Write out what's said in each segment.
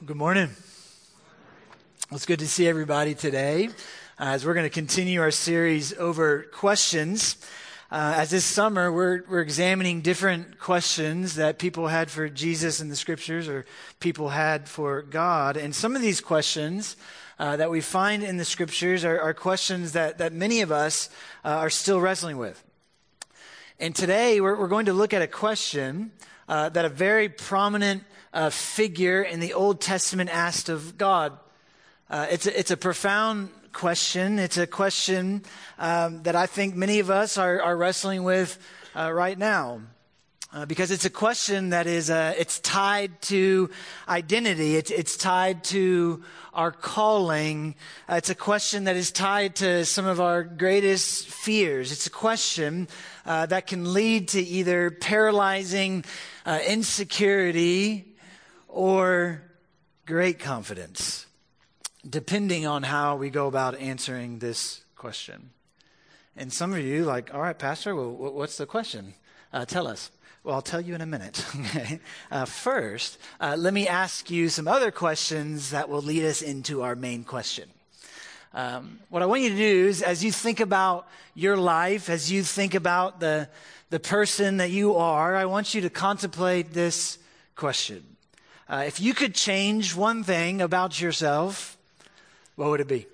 Good morning. Well, it's good to see everybody today as we're going to continue our series over questions. As this summer, we're examining different questions that people had for Jesus in the scriptures or people had for God. And some of these questions that we find in the scriptures are questions that many of us are still wrestling with. And today we're going to look at a question that a very prominent figure in the Old Testament asked of God. It's a profound question. It's a question that I think many of us are wrestling with right now. Because it's a question that is it's tied to identity. It's tied to our calling. It's a question that is tied to some of our greatest fears. It's a question that can lead to either paralyzing insecurity or great confidence, depending on how we go about answering this question. And some of you like, all right, Pastor, well, what's the question? Tell us. Well, I'll tell you in a minute. Okay. First, let me ask you some other questions that will lead us into our main question. What I want you to do is, as you think about your life, as you think about the person that you are, I want you to contemplate this question. If you could change one thing about yourself, what would it be?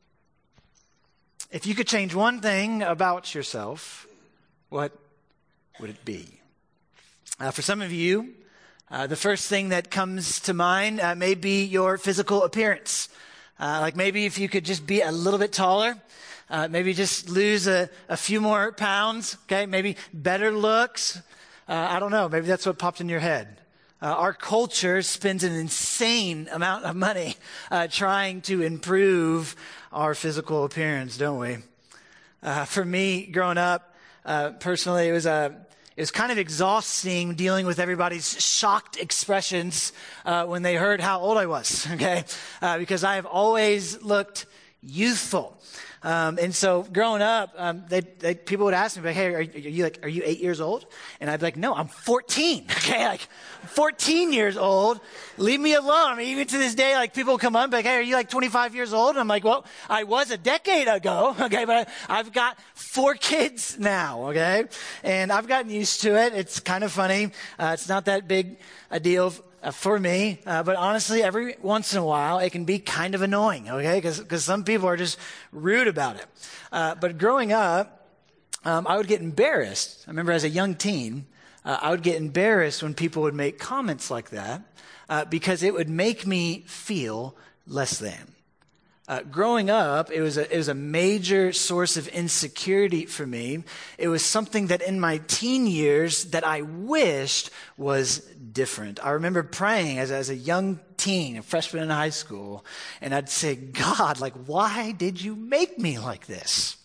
If you could change one thing about yourself, what would it be? For some of you, the first thing that comes to mind may be your physical appearance. Like maybe if you could just be a little bit taller, maybe just lose a few more pounds, okay? Maybe better looks. I don't know. Maybe that's what popped in your head. Our culture spends an insane amount of money trying to improve our physical appearance, don't we? For me, growing up, personally, it was kind of exhausting dealing with everybody's shocked expressions when they heard how old I was, okay? Because I have always looked youthful. And so growing up, people would ask me, like, hey, are you 8 years old? And I'd be like, no, I'm 14. Okay, like 14 years old. Leave me alone. I mean, even to this day, like people will come up and be like, hey, are you like 25 years old? And I'm like, well, I was a decade ago. Okay, but I've got 4 kids now. Okay, and I've gotten used to it. It's kind of funny. It's not that big a deal for me, but honestly, every once in a while, it can be kind of annoying, okay? Because some people are just rude about it. But growing up, I would get embarrassed. I remember as a young teen, I would get embarrassed when people would make comments like that because it would make me feel less than. Growing up, it was a major source of insecurity for me. It was something that in my teen years that I wished was different. I remember praying as a young teen, a freshman in high school, and I'd say, God, like, why did you make me like this?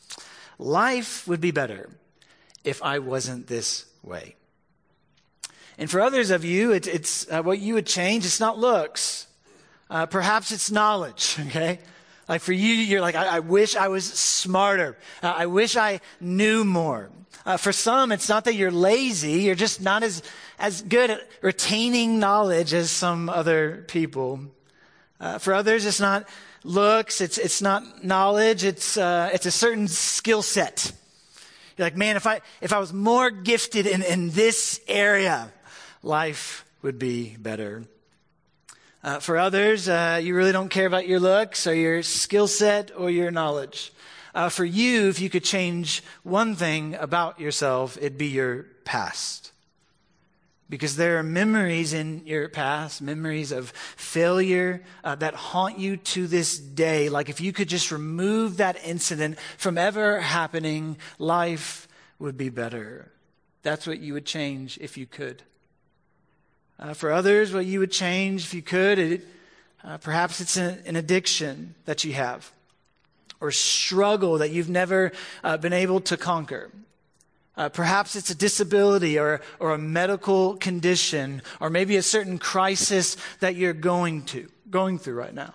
Life would be better if I wasn't this way. And for others of you, it's what you would change. It's not looks. Perhaps it's knowledge, okay? Like for you, you're like, I wish I was smarter. I wish I knew more. For some, it's not that you're lazy. You're just not as good at retaining knowledge as some other people. For others, it's not looks. It's not knowledge. It's a certain skill set. You're like, man, if I was more gifted in this area, life would be better. For others, you really don't care about your looks or your skill set or your knowledge. For you, if you could change one thing about yourself, it'd be your past. Because there are memories in your past, memories of failure that haunt you to this day. Like if you could just remove that incident from ever happening, life would be better. That's what you would change if you could. For others, what you would change if you could, perhaps it's an addiction that you have or struggle that you've never been able to conquer. Perhaps it's a disability or a medical condition or maybe a certain crisis that you're going through right now.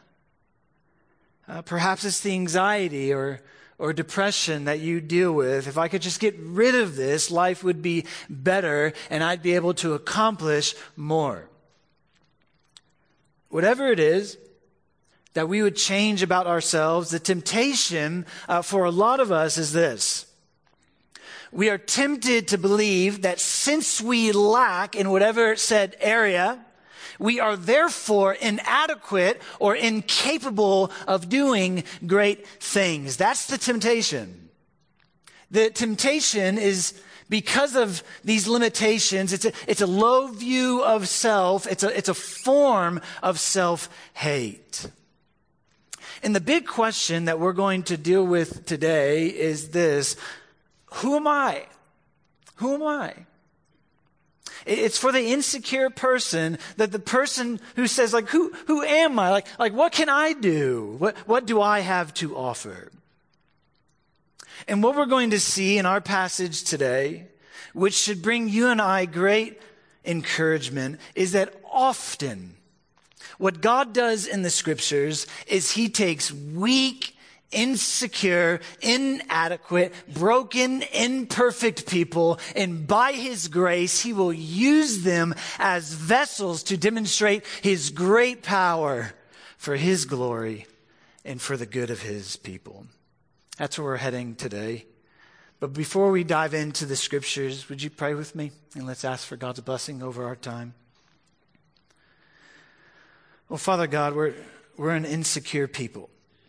Perhaps it's the anxiety or depression that you deal with. If I could just get rid of this, life would be better and I'd be able to accomplish more. whatever it is that we would change about ourselves, the temptation for a lot of us is this. We are tempted to believe that since we lack in whatever said area, we are therefore inadequate or incapable of doing great things. That's the temptation. The temptation is because of these limitations. It's a low view of self. It's a form of self-hate. And the big question that we're going to deal with today is this: who am I? Who am I? It's for the insecure person, that the person who says, like, who am I? Like, what can I do? What do I have to offer? And what we're going to see in our passage today, which should bring you and I great encouragement, is that often what God does in the scriptures is he takes weak, insecure, inadequate, broken, imperfect people, and by his grace, he will use them as vessels to demonstrate his great power for his glory and for the good of his people. That's where we're heading today. But before we dive into the scriptures, would you pray with me? And let's ask for God's blessing over our time. Well, Father God, we're an insecure people.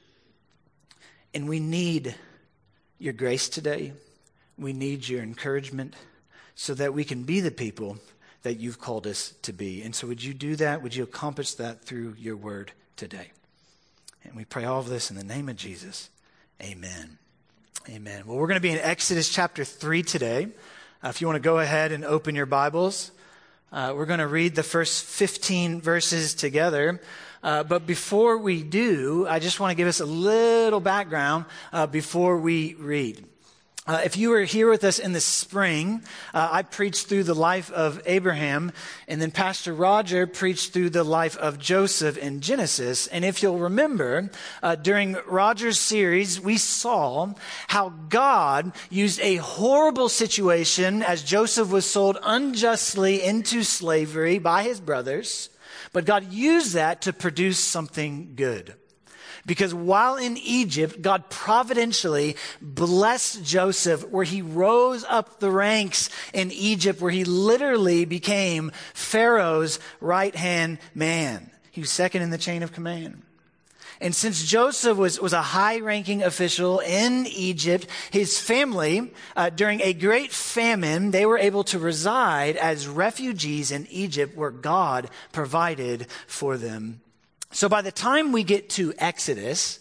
And we need your grace today. We need your encouragement so that we can be the people that you've called us to be. And so would you do that? Would you accomplish that through your word today? And we pray all of this in the name of Jesus. Amen. Amen. Well, we're going to be in Exodus chapter 3 today. If you want to go ahead and open your Bibles, we're going to read the first 15 verses together. But before we do, I just want to give us a little background before we read. If you were here with us in the spring, I preached through the life of Abraham, and then Pastor Roger preached through the life of Joseph in Genesis. And if you'll remember, during Roger's series, we saw how God used a horrible situation as Joseph was sold unjustly into slavery by his brothers, but God used that to produce something good. Because while in Egypt, God providentially blessed Joseph, where he rose up the ranks in Egypt, where he literally became Pharaoh's right-hand man. He was second in the chain of command. And since Joseph was a high-ranking official in Egypt, his family, during a great famine, they were able to reside as refugees in Egypt, where God provided for them. So by the time we get to Exodus,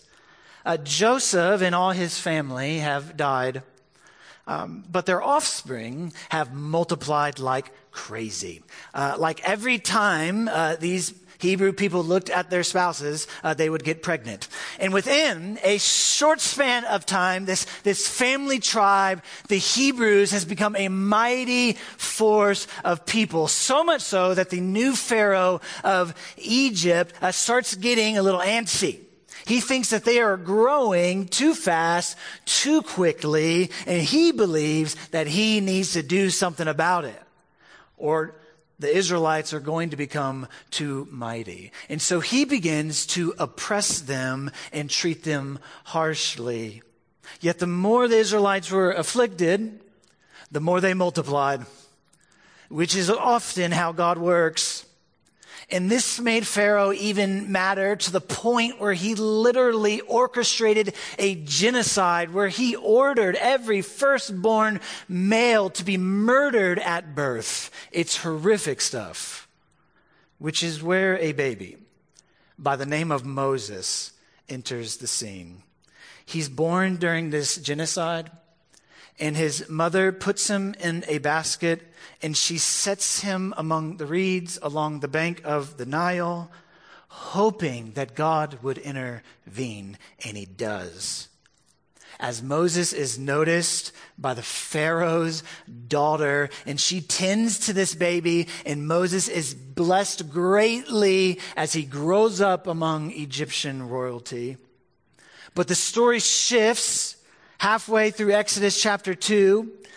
Joseph and all his family have died, but their offspring have multiplied like crazy. Like every time these Hebrew people looked at their spouses, they would get pregnant. And within a short span of time, this family tribe, the Hebrews, has become a mighty force of people. So much so that the new Pharaoh of Egypt starts getting a little antsy. He thinks that they are growing too fast, too quickly, and he believes that he needs to do something about it. Or the Israelites are going to become too mighty. And so he begins to oppress them and treat them harshly. Yet the more the Israelites were afflicted, the more they multiplied, which is often how God works. And this made Pharaoh even madder, to the point where he literally orchestrated a genocide, where he ordered every firstborn male to be murdered at birth. It's horrific stuff, which is where a baby by the name of Moses enters the scene. He's born during this genocide, and his mother puts him in a basket, and she sets him among the reeds along the bank of the Nile, hoping that God would intervene, and he does. As Moses is noticed by the Pharaoh's daughter, and she tends to this baby, and Moses is blessed greatly as he grows up among Egyptian royalty. But the story shifts halfway through Exodus chapter 2,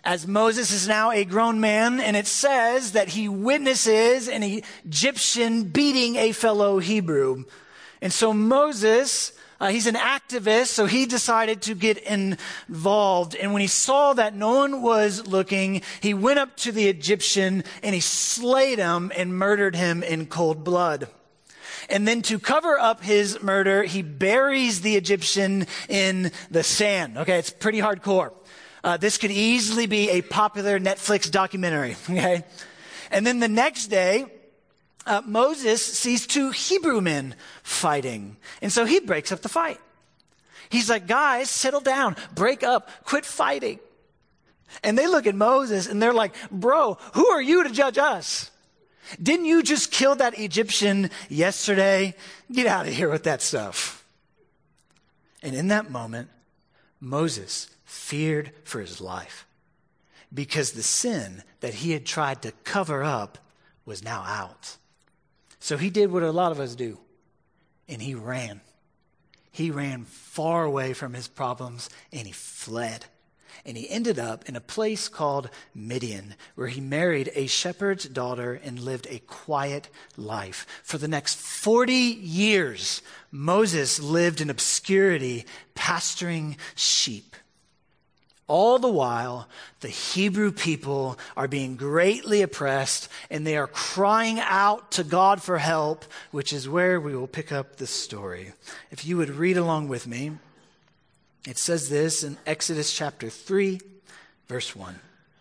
as Moses is now a grown man, and it says that he witnesses an Egyptian beating a fellow Hebrew. And so Moses, he's an activist, so he decided to get involved. And when he saw that no one was looking, he went up to the Egyptian and he slayed him and murdered him in cold blood. And then to cover up his murder, he buries the Egyptian in the sand. Okay, it's pretty hardcore. This could easily be a popular Netflix documentary. Okay, and then the next day, Moses sees two Hebrew men fighting. And so he breaks up the fight. He's like, guys, settle down, break up, quit fighting. And they look at Moses and they're like, bro, who are you to judge us? Didn't you just kill that Egyptian yesterday? Get out of here with that stuff. And in that moment, Moses feared for his life because the sin that he had tried to cover up was now out. So he did what a lot of us do, and he ran. He ran far away from his problems, and he fled. And he ended up in a place called Midian, where he married a shepherd's daughter and lived a quiet life. For the next 40 years, Moses lived in obscurity, pasturing sheep. All the while, the Hebrew people are being greatly oppressed, and they are crying out to God for help, which is where we will pick up the story. If you would read along with me, it says this in Exodus chapter 3, verse 1.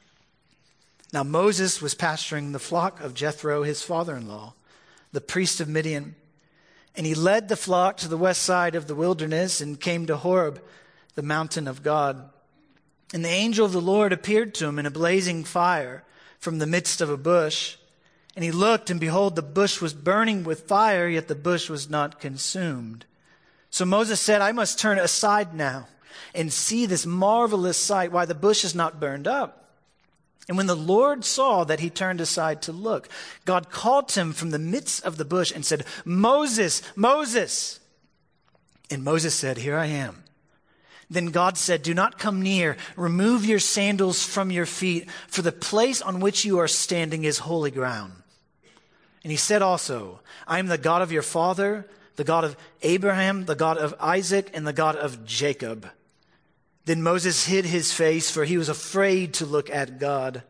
Now Moses was pasturing the flock of Jethro, his father-in-law, the priest of Midian, and he led the flock to the west side of the wilderness and came to Horeb, the mountain of God. And the angel of the Lord appeared to him in a blazing fire from the midst of a bush. And he looked, and behold, the bush was burning with fire, yet the bush was not consumed. So Moses said, I must turn aside now and see this marvelous sight, why the bush is not burned up. And when the Lord saw that he turned aside to look, God called to him from the midst of the bush and said, Moses, Moses. And Moses said, Here I am. Then God said, Do not come near. Remove your sandals from your feet, for the place on which you are standing is holy ground. And he said also, I am the God of your father, the God of Abraham, the God of Isaac, and the God of Jacob. Then Moses hid his face, for he was afraid to look at God.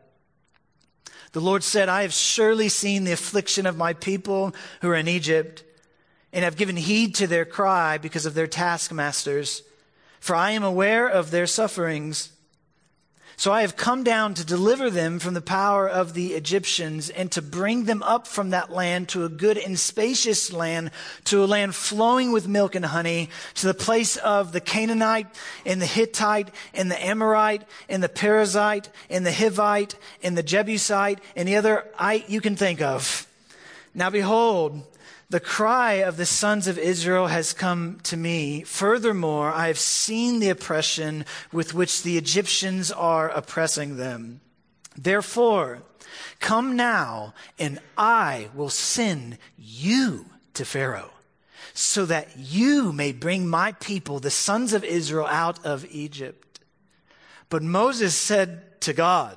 The Lord said, I have surely seen the affliction of my people who are in Egypt, and have given heed to their cry because of their taskmasters. For I am aware of their sufferings. So I have come down to deliver them from the power of the Egyptians and to bring them up from that land to a good and spacious land, to a land flowing with milk and honey, to the place of the Canaanite and the Hittite and the Amorite and the Perizzite and the Hivite and the Jebusite and the other you can think of. Now behold, the cry of the sons of Israel has come to me. Furthermore, I have seen the oppression with which the Egyptians are oppressing them. Therefore, come now, and I will send you to Pharaoh, so that you may bring my people, the sons of Israel, out of Egypt. But Moses said to God,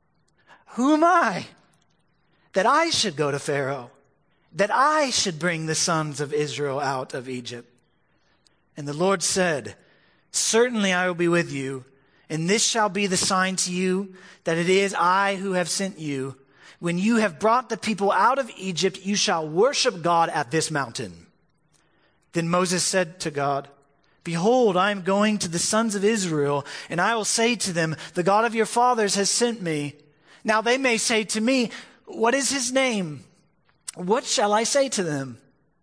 Who am I, that I should go to Pharaoh, that I should bring the sons of Israel out of Egypt? And the Lord said, Certainly I will be with you, and this shall be the sign to you that it is I who have sent you. When you have brought the people out of Egypt, you shall worship God at this mountain. Then Moses said to God, Behold, I am going to the sons of Israel, and I will say to them, The God of your fathers has sent me. Now they may say to me, What is his name? What shall I say to them?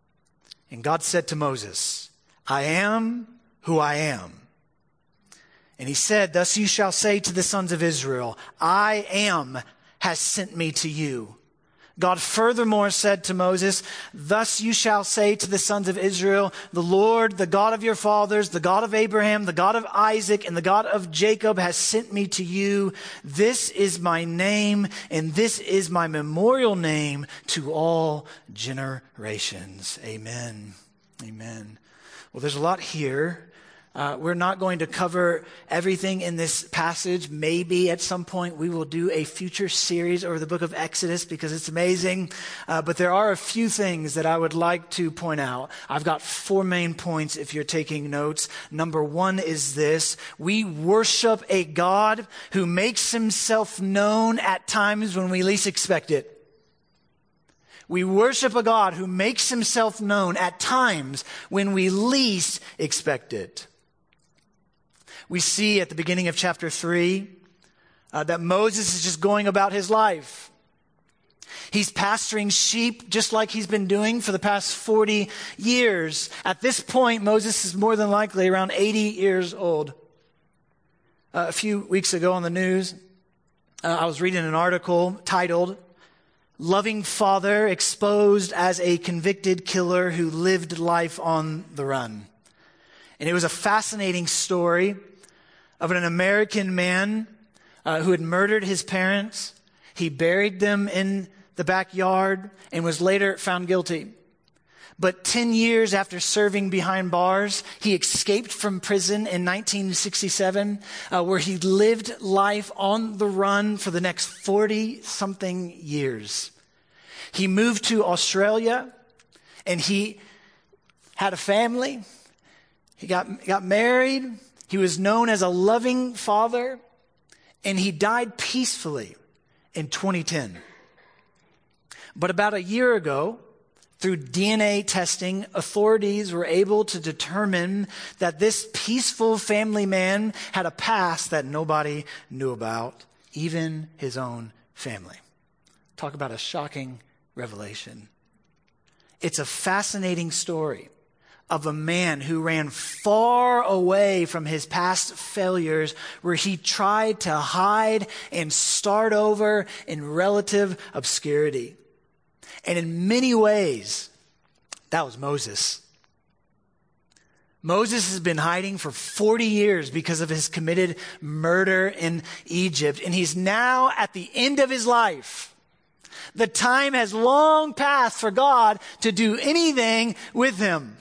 And God said to Moses, I am who I am. And he said, Thus you shall say to the sons of Israel, I am has sent me to you. God furthermore said to Moses, Thus you shall say to the sons of Israel, The Lord, the God of your fathers, the God of Abraham, the God of Isaac, and the God of Jacob has sent me to you. This is my name, and this is my memorial name to all generations. Amen. Amen. Well, there's a lot here. We're not going to cover everything in this passage. Maybe at some point we will do a future series over the book of Exodus because it's amazing. But there are a few things that I would like to point out. I've got 4 main points if you're taking notes. Number 1 is this: we worship a God who makes himself known at times when we least expect it. We worship a God who makes himself known at times when we least expect it. We see at the beginning of chapter 3 that Moses is just going about his life. He's pasturing sheep just like he's been doing for the past 40 years. At this point, Moses is more than likely around 80 years old. A few weeks ago on the news, I was reading an article titled, "Loving Father Exposed as a Convicted Killer Who Lived Life on the Run." And it was a fascinating story of an American man who had murdered his parents. He buried them in the backyard and was later found guilty. But 10 years after serving behind bars, he escaped from prison in 1967, where he lived life on the run for the next 40-something years. He moved to Australia, and he had a family. He got married. He was known as a loving father, and he died peacefully in 2010. But about a year ago, through DNA testing, authorities were able to determine that this peaceful family man had a past that nobody knew about, even his own family. Talk about a shocking revelation. It's a fascinating story of a man who ran far away from his past failures, where he tried to hide and start over in relative obscurity. And in many ways, that was Moses. Moses has been hiding for 40 years because of his committed murder in Egypt, and he's now at the end of his life. The time has long passed for God to do anything with him.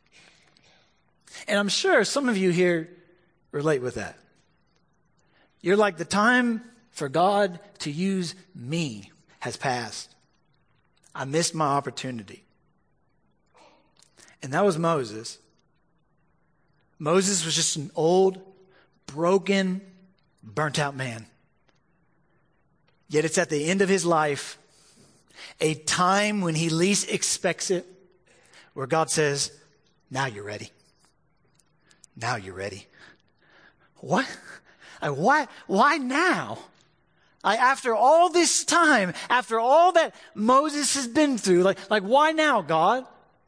And I'm sure some of you here relate with that. You're like, the time for God to use me has passed. I missed my opportunity. And that was Moses. Moses was just an old, broken, burnt out man. Yet it's at the end of his life, a time when he least expects it, where God says, now you're ready. Now you're ready. What? Why now? After all this time, after all that Moses has been through, like why now, God?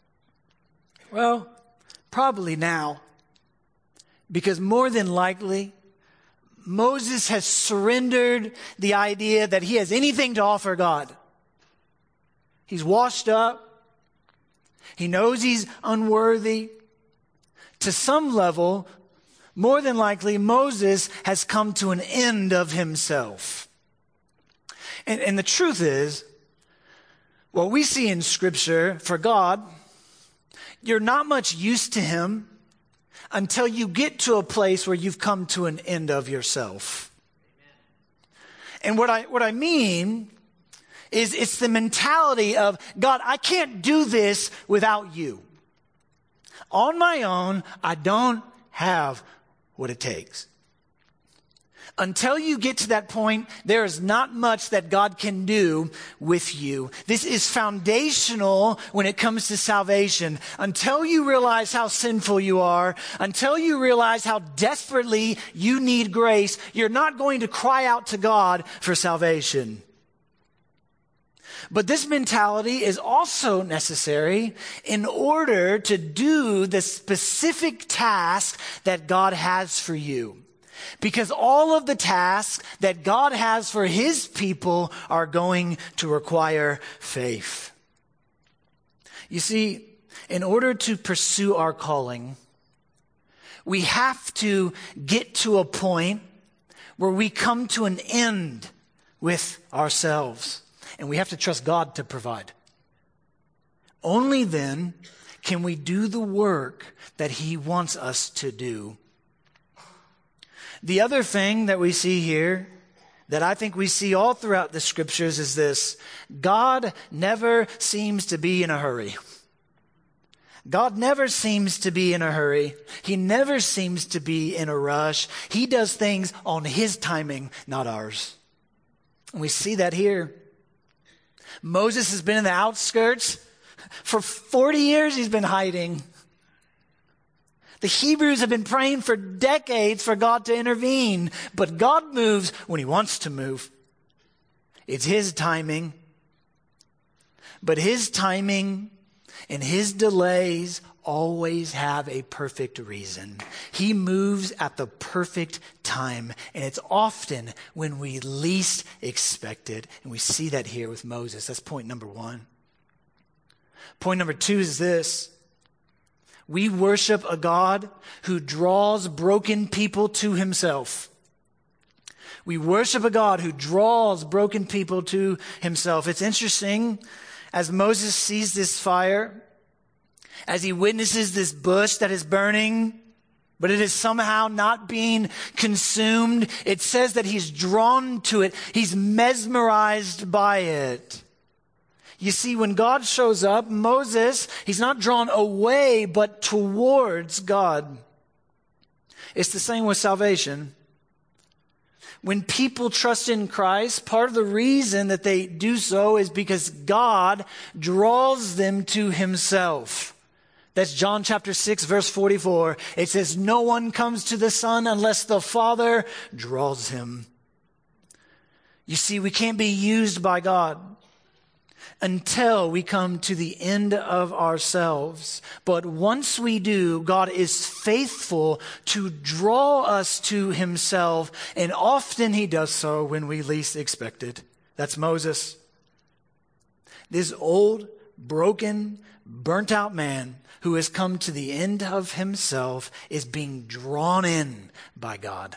Well, probably now. Because more than likely, Moses has surrendered the idea that he has anything to offer God. He's washed up. He knows he's unworthy. To some level, more than likely, Moses has come to an end of himself. And the truth is, what we see in Scripture for God, you're not much use to him until you get to a place where you've come to an end of yourself. And what I mean is, it's the mentality of, God, I can't do this without you. On my own, I don't have what it takes. Until you get to that point, there is not much that God can do with you. This is foundational when it comes to salvation. Until you realize how sinful you are, until you realize how desperately you need grace, you're not going to cry out to God for salvation. But this mentality is also necessary in order to do the specific task that God has for you. Because all of the tasks that God has for his people are going to require faith. You see, in order to pursue our calling, we have to get to a point where we come to an end with ourselves. And we have to trust God to provide. Only then can we do the work that he wants us to do? The other thing that we see here, that I think we see all throughout the scriptures, is this: God never seems to be in a hurry. God never seems to be in a hurry. He never seems to be in a rush. He does things on his timing, not ours. And we see that here. Moses has been in the outskirts. For 40 years he's been hiding. The Hebrews have been praying for decades for God to intervene, but God moves when he wants to move. It's his timing. But his timing and his delays always have a perfect reason. He moves at the perfect time, and it's often when we least expect it. And we see that here with Moses. That's point number one. Point number two is this: we worship a God who draws broken people to himself. We worship a God who draws broken people to himself. It's interesting, as Moses sees this fire, as he witnesses this bush that is burning, but it is somehow not being consumed, it says that he's drawn to it. He's mesmerized by it. You see, when God shows up, Moses, he's not drawn away, but towards God. It's the same with salvation. When people trust in Christ, part of the reason that they do so is because God draws them to himself. That's John chapter 6, verse 44. It says, no one comes to the Son unless the Father draws him. You see, we can't be used by God until we come to the end of ourselves. But once we do, God is faithful to draw us to himself, and often he does so when we least expect it. That's Moses. This old, broken, burnt out man who has come to the end of himself is being drawn in by God.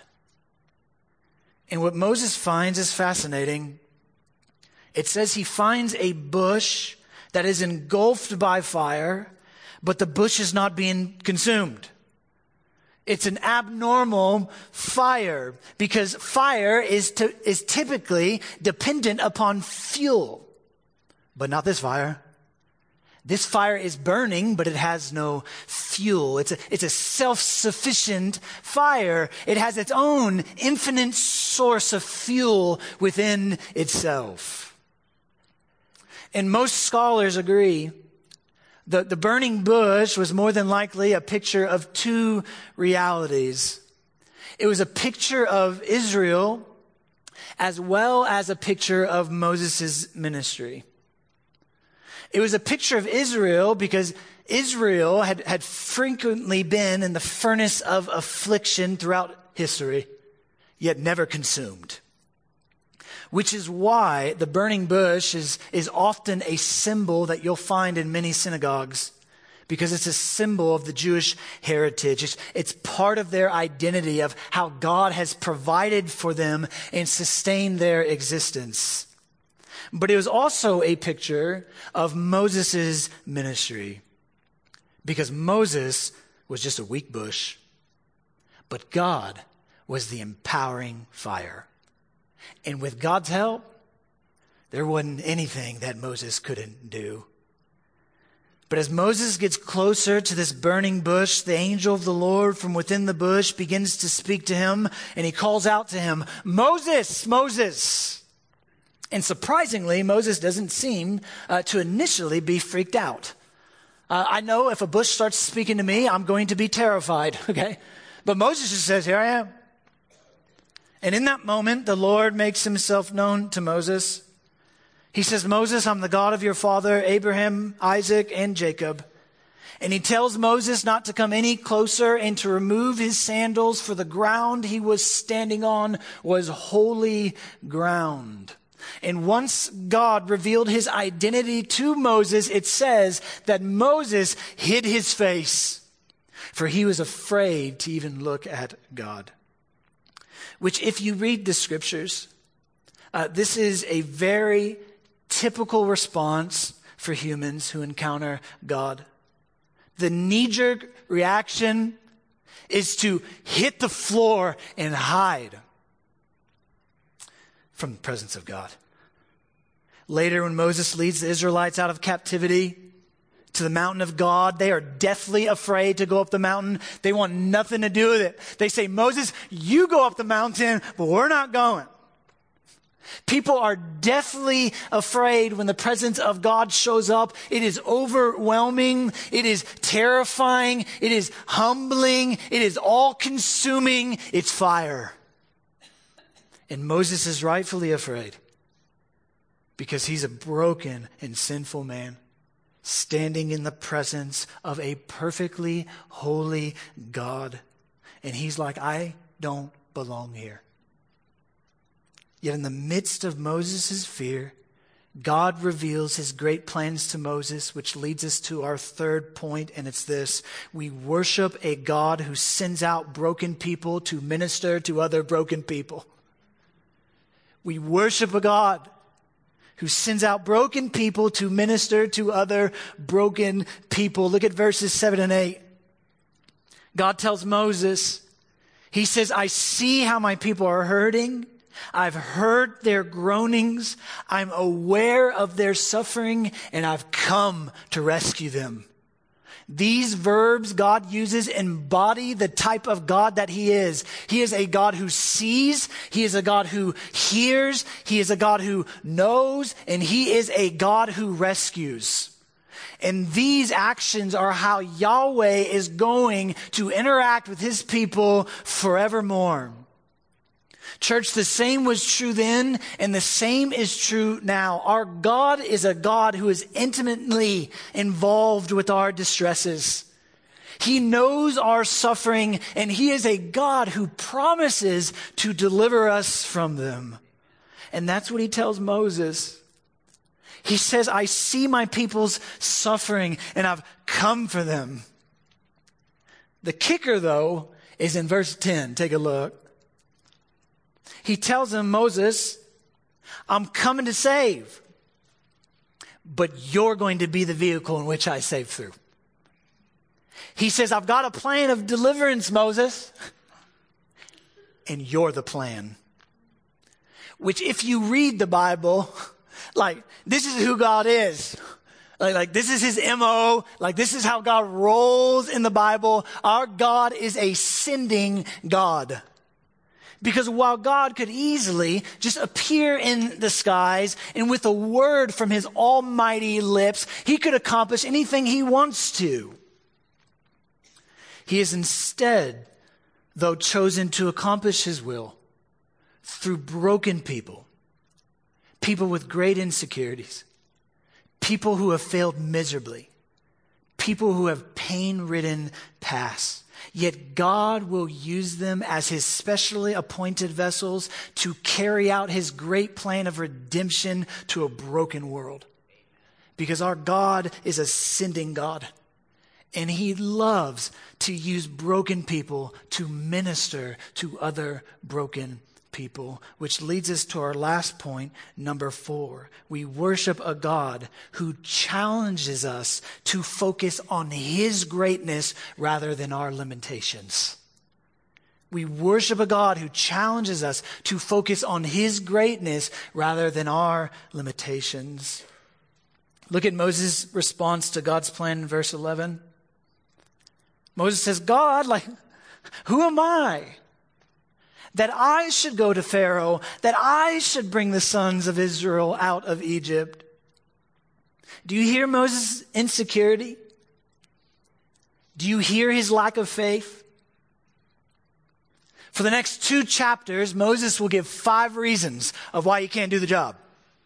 And what Moses finds is fascinating. It says he finds a bush that is engulfed by fire, but the bush is not being consumed. It's an abnormal fire because fire is typically dependent upon fuel, but not this fire. This fire is burning, but it has no fuel. It's a self-sufficient fire. It has its own infinite source of fuel within itself. And most scholars agree that the burning bush was more than likely a picture of two realities. It was a picture of Israel as well as a picture of Moses' ministry. It was a picture of Israel because Israel had frequently been in the furnace of affliction throughout history, yet never consumed. Which is why the burning bush is often a symbol that you'll find in many synagogues, because it's a symbol of the Jewish heritage. It's part of their identity of how God has provided for them and sustained their existence. But it was also a picture of Moses' ministry, because Moses was just a weak bush, but God was the empowering fire. And with God's help, there wasn't anything that Moses couldn't do. But as Moses gets closer to this burning bush, the angel of the Lord from within the bush begins to speak to him, and he calls out to him, "Moses, Moses." And surprisingly, Moses doesn't seem to initially be freaked out. I know if a bush starts speaking to me, I'm going to be terrified, okay? But Moses just says, "Here I am." And in that moment, the Lord makes himself known to Moses. He says, "Moses, I'm the God of your father, Abraham, Isaac, and Jacob." And he tells Moses not to come any closer and to remove his sandals, for the ground he was standing on was holy ground. And once God revealed his identity to Moses, it says that Moses hid his face, for he was afraid to even look at God. Which, if you read the scriptures, this is a very typical response for humans who encounter God. the knee-jerk reaction is to hit the floor and hide from the presence of God. Later, when Moses leads the Israelites out of captivity to the mountain of God, they are deathly afraid to go up the mountain. They want nothing to do with it. They say, Moses, you go up the mountain, but we're not going. People are deathly afraid when the presence of God shows up. It is overwhelming. It is terrifying. It is humbling. It is all-consuming. It's fire. And Moses is rightfully afraid because he's a broken and sinful man standing in the presence of a perfectly holy God. And he's like, I don't belong here. Yet in the midst of Moses' fear, God reveals his great plans to Moses, which leads us to our third point, and it's this. We worship a God who sends out broken people to minister to other broken people. We worship a God who sends out broken people to minister to other broken people. Look at verses 7 and 8. God tells Moses, he says, I see how my people are hurting. I've heard their groanings. I'm aware of their suffering, and I've come to rescue them. These verbs God uses embody the type of God that he is. He is a God who sees. He is a God who hears. He is a God who knows. And he is a God who rescues. And these actions are how Yahweh is going to interact with his people forevermore. Church, the same was true then, and the same is true now. Our God is a God who is intimately involved with our distresses. He knows our suffering, and he is a God who promises to deliver us from them. And that's what he tells Moses. He says, I see my people's suffering, and I've come for them. The kicker, though, is in verse 10. Take a look. He tells him, Moses, I'm coming to save, but you're going to be the vehicle in which I save through. He says, I've got a plan of deliverance, Moses, and you're the plan. Which, if you read the Bible, like, this is who God is. Like this is his MO. Like, this is how God rolls in the Bible. Our God is a sending God. Because while God could easily just appear in the skies and with a word from his almighty lips, he could accomplish anything he wants to. He has instead, though, chosen to accomplish his will through broken people, people with great insecurities, people who have failed miserably, people who have pain-ridden pasts. Yet God will use them as his specially appointed vessels to carry out his great plan of redemption to a broken world. Because our God is a sending God. And he loves to use broken people to minister to other broken people, which leads us to our last point, number 4. We worship a God who challenges us to focus on his greatness rather than our limitations. We worship a God who challenges us to focus on his greatness rather than our limitations. Look at Moses' response to God's plan in verse 11. Moses says, God, who am I that I should go to Pharaoh, that I should bring the sons of Israel out of Egypt? Do you hear Moses' insecurity? Do you hear his lack of faith? For the next 2 chapters, Moses will give 5 reasons of why he can't do the job.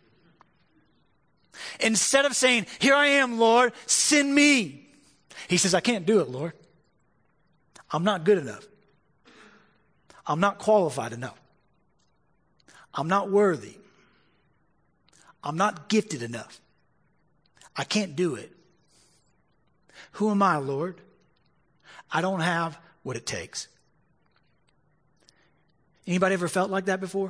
Instead of saying, here I am, Lord, send me, he says, I can't do it, Lord. I'm not good enough. I'm not qualified enough. I'm not worthy. I'm not gifted enough. I can't do it. Who am I, Lord? I don't have what it takes. Anybody ever felt like that before?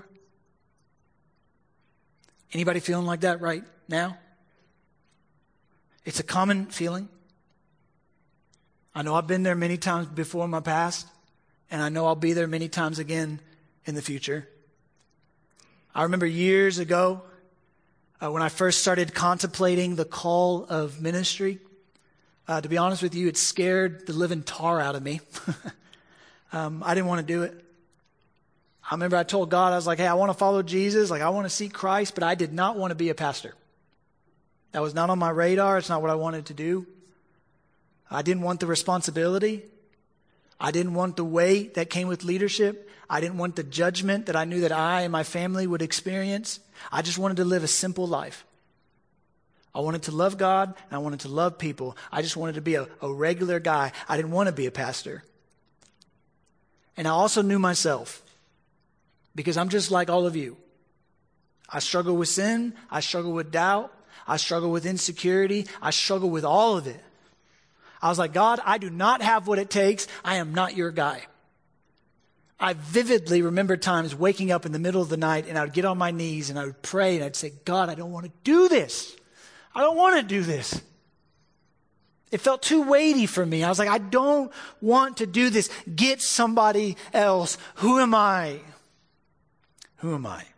Anybody feeling like that right now? It's a common feeling. I know I've been there many times before in my past, and I know I'll be there many times again in the future. I remember years ago when I first started contemplating the call of ministry. To be honest with you, it scared the living tar out of me. I didn't want to do it. I remember I told God, I was like, hey, I want to follow Jesus. Like, I want to see Christ, but I did not want to be a pastor. That was not on my radar. It's not what I wanted to do. I didn't want the responsibility. I didn't want the weight that came with leadership. I didn't want the judgment that I knew that I and my family would experience. I just wanted to live a simple life. I wanted to love God, and I wanted to love people. I just wanted to be a regular guy. I didn't want to be a pastor. And I also knew myself, because I'm just like all of you. I struggle with sin. I struggle with doubt. I struggle with insecurity. I struggle with all of it. I was like, God, I do not have what it takes. I am not your guy. I vividly remember times waking up in the middle of the night, and I would get on my knees and I would pray and I'd say, God, I don't want to do this. I don't want to do this. It felt too weighty for me. I was like, I don't want to do this. Get somebody else. Who am I? Who am I?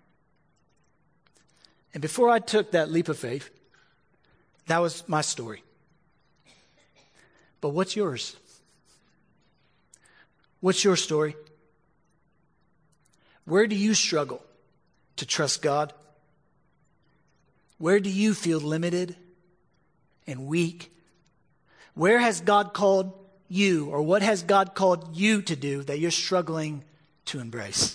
And before I took that leap of faith, that was my story. But what's yours? What's your story? Where do you struggle to trust God? Where do you feel limited and weak? Where has God called you, or what has God called you to do that you're struggling to embrace?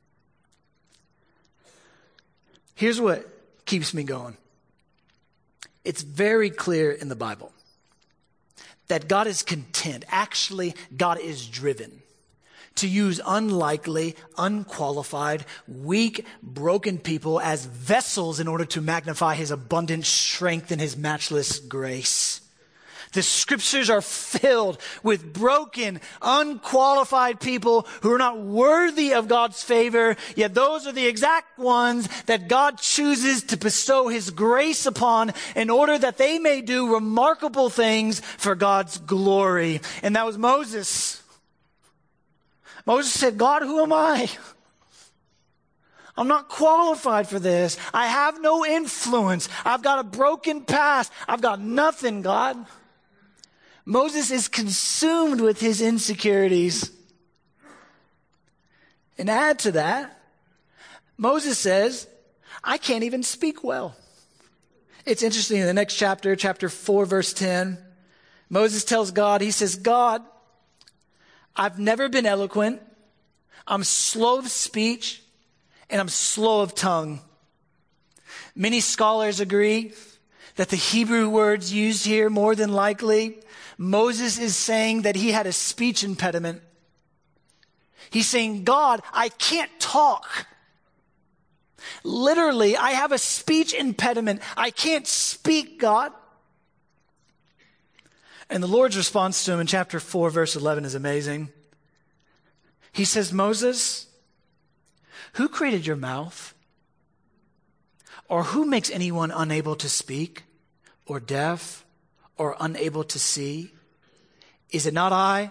Here's what keeps me going. It's very clear in the Bible that God is content. Actually, God is driven to use unlikely, unqualified, weak, broken people as vessels in order to magnify his abundant strength and his matchless grace. The scriptures are filled with broken, unqualified people who are not worthy of God's favor, yet those are the exact ones that God chooses to bestow his grace upon in order that they may do remarkable things for God's glory. And that was Moses. Moses said, God, who am I? I'm not qualified for this. I have no influence. I've got a broken past. I've got nothing, God. Moses is consumed with his insecurities. And add to that, Moses says, I can't even speak well. It's interesting in the next chapter, chapter 4, verse 10, Moses tells God, he says, God, I've never been eloquent. I'm slow of speech and I'm slow of tongue. Many scholars agree that the Hebrew words used here, more than likely, Moses is saying that he had a speech impediment. He's saying, God, I can't talk. Literally, I have a speech impediment. I can't speak, God. And the Lord's response to him in chapter 4, verse 11 is amazing. He says, Moses, who created your mouth? Or who makes anyone unable to speak, or deaf, or unable to see? Is it not I?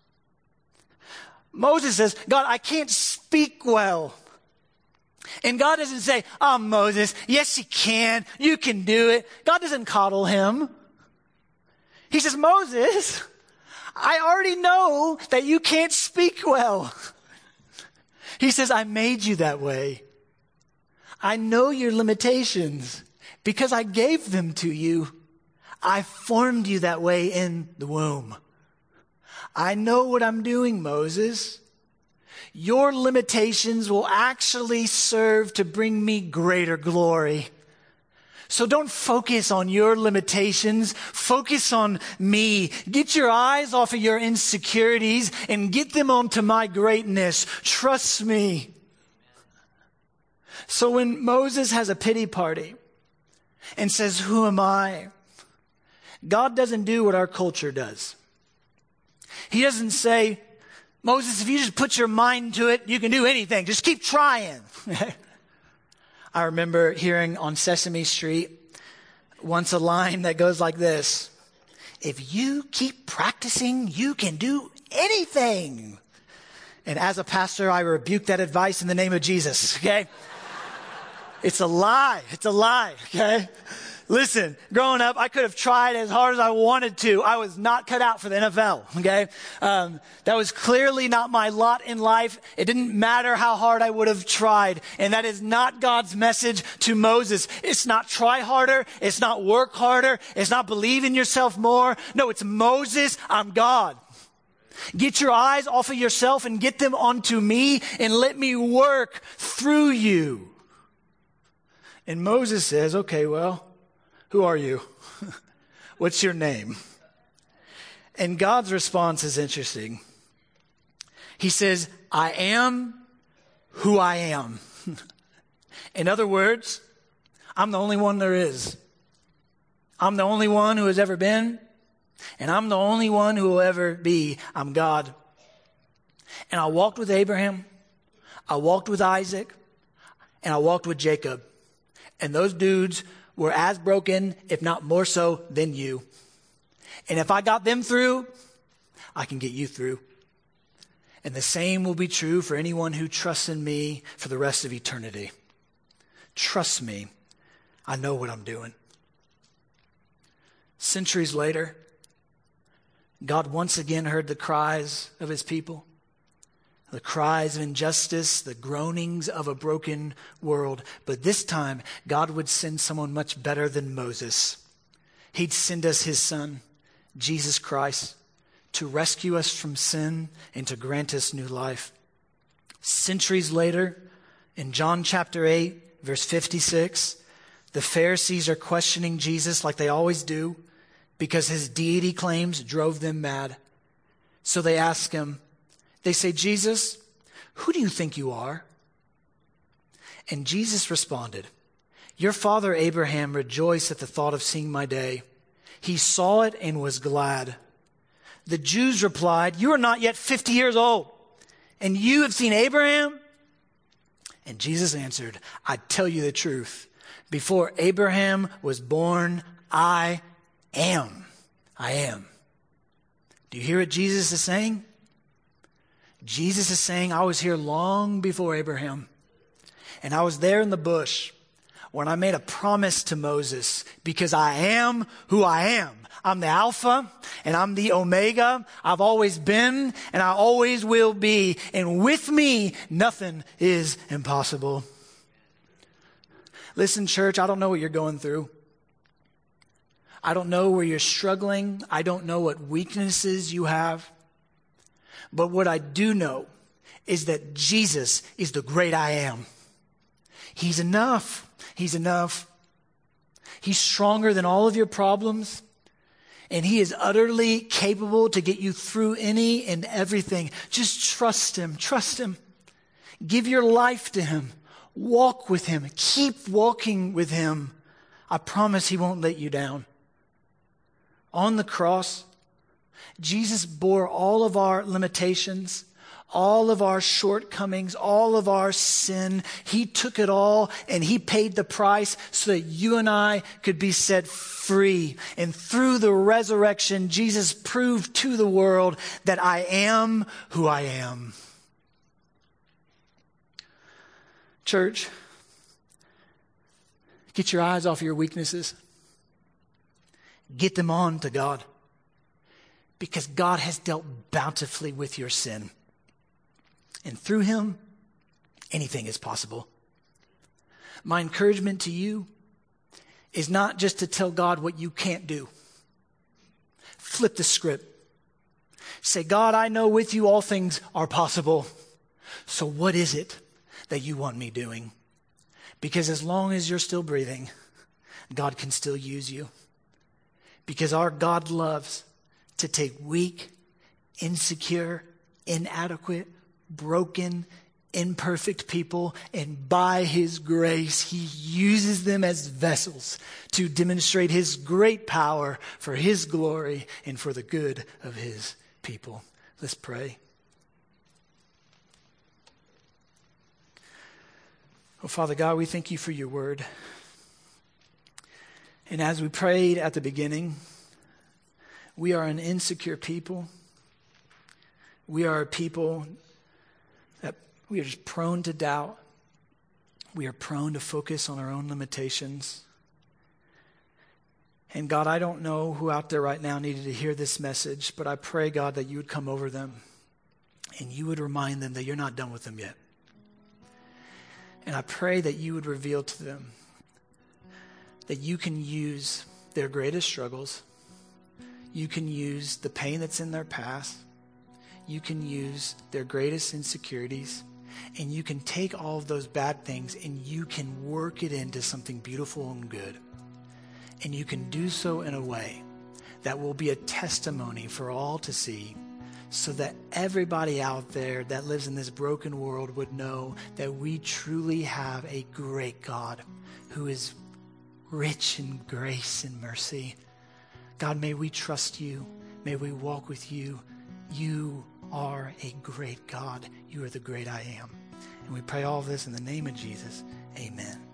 Moses says, God, I can't speak well. And God doesn't say, oh, Moses, yes, you can. You can do it. God doesn't coddle him. He says, Moses, I already know that you can't speak well. He says, I made you that way. I know your limitations because I gave them to you. I formed you that way in the womb. I know what I'm doing, Moses. Your limitations will actually serve to bring me greater glory. So don't focus on your limitations. Focus on me. Get your eyes off of your insecurities and get them onto my greatness. Trust me. So when Moses has a pity party and says, who am I? God doesn't do what our culture does. He doesn't say, Moses, if you just put your mind to it, you can do anything. Just keep trying. I remember hearing on Sesame Street once a line that goes like this. if you keep practicing, you can do anything. And as a pastor, I rebuke that advice in the name of Jesus, okay? It's a lie. It's a lie, okay? Listen, growing up, I could have tried as hard as I wanted to. I was not cut out for the NFL, okay? That was clearly not my lot in life. It didn't matter how hard I would have tried. And that is not God's message to Moses. It's not try harder. It's not work harder. It's not believe in yourself more. No, it's Moses, I'm God. Get your eyes off of yourself and get them onto me and let me work through you. And Moses says, okay, well, who are you? What's your name? And God's response is interesting. He says, I am who I am. In other words, I'm the only one there is. I'm the only one who has ever been, and I'm the only one who will ever be. I'm God. And I walked with Abraham, I walked with Isaac, and I walked with Jacob. And those dudes were as broken, if not more so, than you. And if I got them through, I can get you through. And the same will be true for anyone who trusts in me for the rest of eternity. Trust me. I know what I'm doing. Centuries later, God once again heard the cries of his people. The cries of injustice, the groanings of a broken world. But this time, God would send someone much better than Moses. He'd send us his son, Jesus Christ, to rescue us from sin and to grant us new life. Centuries later, in John chapter 8, verse 56, the Pharisees are questioning Jesus like they always do because his deity claims drove them mad. So they ask him, they say, Jesus, who do you think you are? And Jesus responded, your father Abraham rejoiced at the thought of seeing my day. He saw it and was glad. The Jews replied, you are not yet 50 years old, and you have seen Abraham? And Jesus answered, I tell you the truth. Before Abraham was born, I am. I am. Do you hear what Jesus is saying? Jesus is saying, I was here long before Abraham. And I was there in the bush when I made a promise to Moses because I am who I am. I'm the Alpha and I'm the Omega. I've always been and I always will be. And with me, nothing is impossible. Listen, church, I don't know what you're going through. I don't know where you're struggling. I don't know what weaknesses you have. But what I do know is that Jesus is the great I am. He's enough. He's enough. He's stronger than all of your problems. And he is utterly capable to get you through any and everything. Just trust him. Trust him. Give your life to him. Walk with him. Keep walking with him. I promise he won't let you down. On the cross, Jesus bore all of our limitations, all of our shortcomings, all of our sin. He took it all and he paid the price so that you and I could be set free. And through the resurrection, Jesus proved to the world that I am who I am. Church, get your eyes off your weaknesses. Get them on to God. Because God has dealt bountifully with your sin. And through him, anything is possible. My encouragement to you is not just to tell God what you can't do. Flip the script. Say, God, I know with you all things are possible. So what is it that you want me doing? Because as long as you're still breathing, God can still use you. Because our God loves to take weak, insecure, inadequate, broken, imperfect people, and by his grace, he uses them as vessels to demonstrate his great power for his glory and for the good of his people. Let's pray. Oh, Father God, we thank you for your word. And as we prayed at the beginning, We are an insecure people. We are a people that we are just prone to doubt. We are prone to focus on our own limitations. And God, I don't know who out there right now needed to hear this message, but I pray, God, that you would come over them and you would remind them that you're not done with them yet. And I pray that you would reveal to them that you can use their greatest struggles. You can use the pain that's in their past. You can use their greatest insecurities. And you can take all of those bad things and you can work it into something beautiful and good. And you can do so in a way that will be a testimony for all to see, so that everybody out there that lives in this broken world would know that we truly have a great God who is rich in grace and mercy. God, may we trust you. May we walk with you. You are a great God. You are the great I am. And we pray all of this in the name of Jesus. Amen.